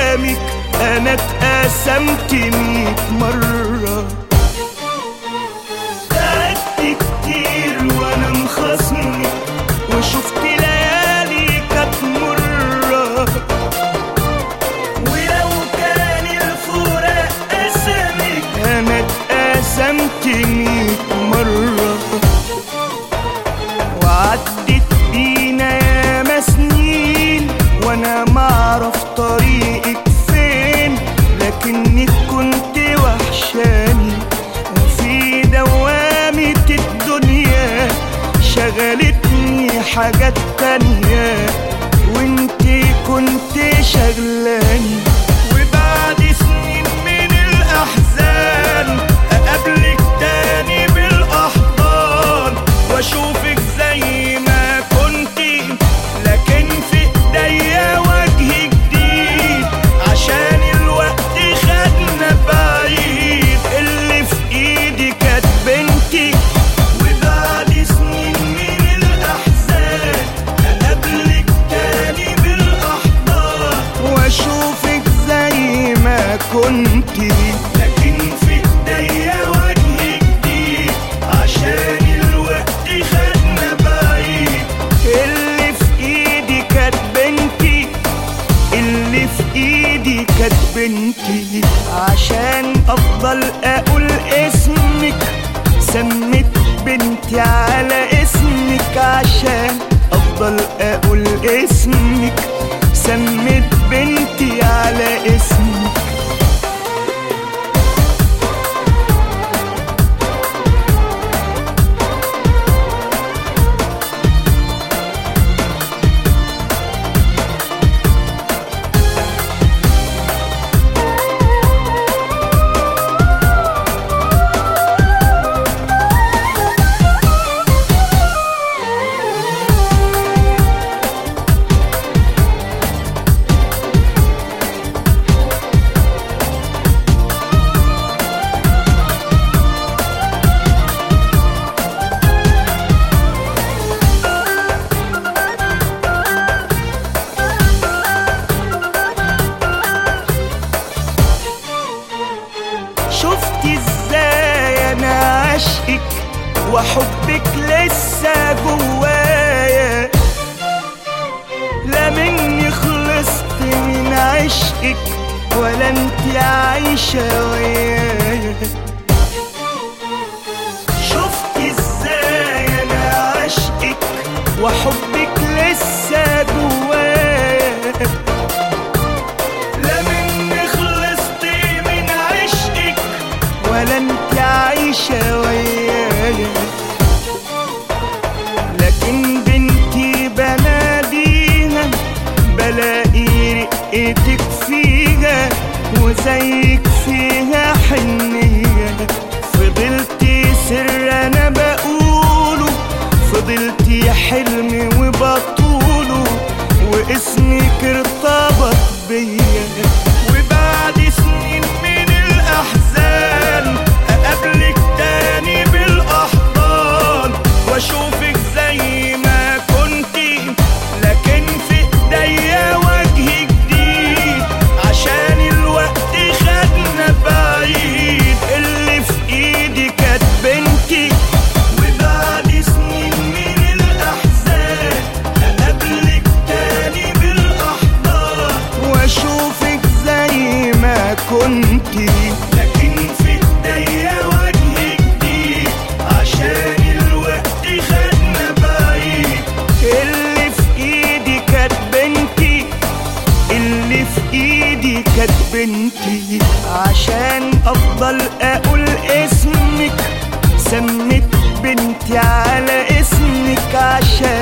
قدامك انا اتقسمت 100 مرة. تعبت كتير وانا مخصمك وشفت ليالي كانت مرة، ولو كان الفراق قسمك انا اتقسمت 100 مرة. وعدت بينا ياما سنين وانا معرف طريقك فين، لكنك كنت وحشاني وفي دوامة الدنيا شغلتني حاجات تانية وانتي كنت شغلاني. وبعد سنين من الأحزان أقابلك تاني بالأحضان وأشوفك زي ما كنتي، لكن في إيديا وجه جديد عشان الوقت خدنا بعيد. اللي في إيدي كانت بنتي. وبعد سنين من الأحزان أقابلك تاني بالأحضان وأشوفك زي ما كنتي، لكن في إيديا وجه جديد عشان الوقت خدنا بعيد. اللي في إيدي كانت بنتي، اللي في إيدي كانت بنتي. عشان أفضل أقول اسمك سميت بنتي على اسمك، عشان أفضل أقول اسمك سميت بنتي على اسمك. شفت ازاي انا عشقك وحبك لسه جوايا، لا مني خلصت من عشقك ولا انت عايشة ويايا. شفت ازاي انا عشقك وحبك لسه جوايا، لا مني خلصت من عشقك ولا انت عايشة ويايا. لكن بنتي بناديها بلاقي رقتك فيها وزيك فيها حنية. فضلتي سر انا بقوله، فضلتي حلمي وبطوله واسمك ارتبط بيا. وبعد سنين من الأحزان أقابلك تاني بالأحضان وأشوفك زي ما كنتي، لكن في إيديا وجه جديد عشان الوقت خدنا بعيد. اللي في إيدي كانت بنتي. وبعد سنين من الأحزان أقابلك تاني بالأحضان وأشوفك زي ما كنتي، لكن في إيديا وجه جديد عشان الوقت خدنا بعيد. اللي في إيدي كانت بنتي، اللي في إيدي كانت بنتي. عشان أفضل أقول اسمك سميت بنتي على اسمك، عشان